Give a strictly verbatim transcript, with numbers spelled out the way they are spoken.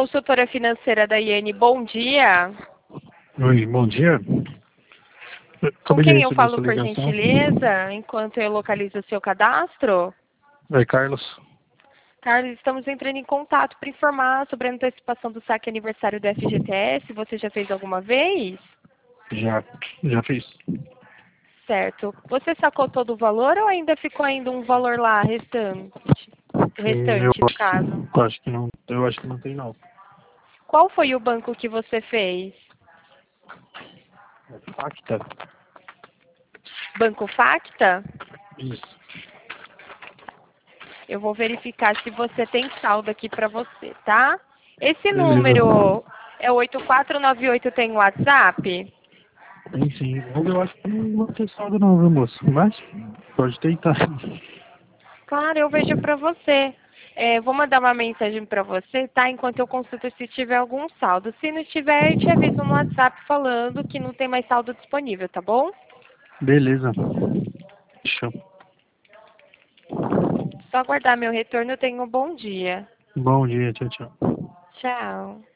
consultora financeira da Iene, bom dia. Oi, bom dia. Com Acabei de quem eu receber falo, sua por ligação. gentileza, enquanto eu localizo o seu cadastro? Oi, Carlos. Carlos, estamos entrando em contato para informar sobre a antecipação do saque aniversário do F G T S. Você já fez alguma vez? Já, já fiz. Certo. Você sacou todo o valor ou ainda ficou ainda um valor lá restante? O Eu restante, no caso. acho, acho que não, eu acho que não tem não. Qual foi o banco que você fez? É Pacta? Banco Facta? Isso. Eu vou verificar se você tem saldo aqui para você, tá? Esse Beleza. número é oito quatro nove oito, tem WhatsApp? Tem sim. Mas eu acho que não vai ter saldo não, viu, moço? Mas pode tentar. Claro, eu vejo para você. É, vou mandar uma mensagem para você, tá? Enquanto eu consulto se tiver algum saldo. Se não tiver, eu te aviso no WhatsApp falando que não tem mais saldo disponível, tá bom? Beleza. Show. Só aguardar meu retorno. Tenha um bom dia. Bom dia, tchau, tchau. Tchau.